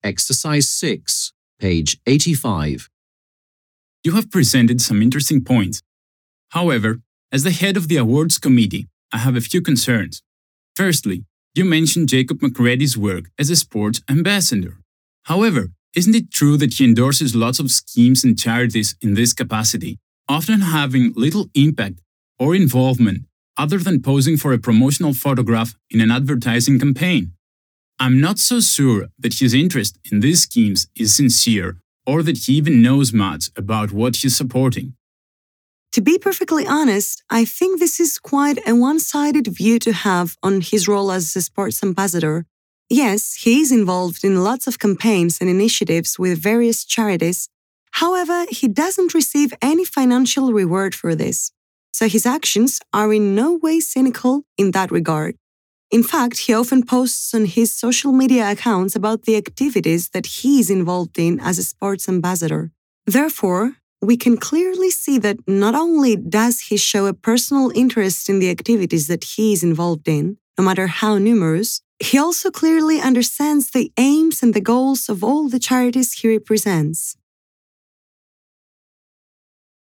Exercise 6, page 85. You have presented some interesting points. However, as the head of the awards committee, I have a few concerns. Firstly, you mentioned Jacob McCready's work as a sports ambassador. However, isn't it true that he endorses lots of schemes and charities in this capacity, often having little impact or involvement other than posing for a promotional photograph in an advertising campaign? I'm not so sure that his interest in these schemes is sincere or that he even knows much about what he's supporting. To be perfectly honest, I think this is quite a one-sided view to have on his role as a sports ambassador. Yes, he is involved in lots of campaigns and initiatives with various charities. However, he doesn't receive any financial reward for this. So his actions are in no way cynical in that regard. In fact, he often posts on his social media accounts about the activities that he is involved in as a sports ambassador. Therefore, we can clearly see that not only does he show a personal interest in the activities that he is involved in, no matter how numerous, he also clearly understands the aims and the goals of all the charities he represents.